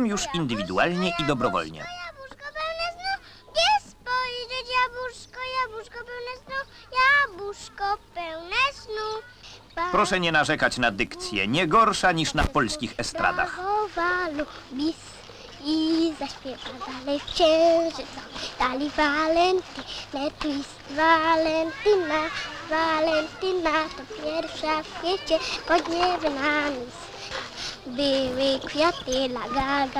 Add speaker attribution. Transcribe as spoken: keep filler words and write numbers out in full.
Speaker 1: już indywidualnie i dobrowolnie.
Speaker 2: Jabłuszko pełne snu, gdzie spojrzeć? Jabłuszko, jabłuszko pełne snu, jabłuszko pełne snu. Ba-
Speaker 1: Proszę nie narzekać na dykcję, nie gorsza niż na polskich estradach.
Speaker 2: Brawowa bis i zaśpiewa dalej w księżyca. Dali walentynę, twist Walentyna, Walentyna to pierwsza w świecie pod niebem na mis. Były kwiaty, lagaga.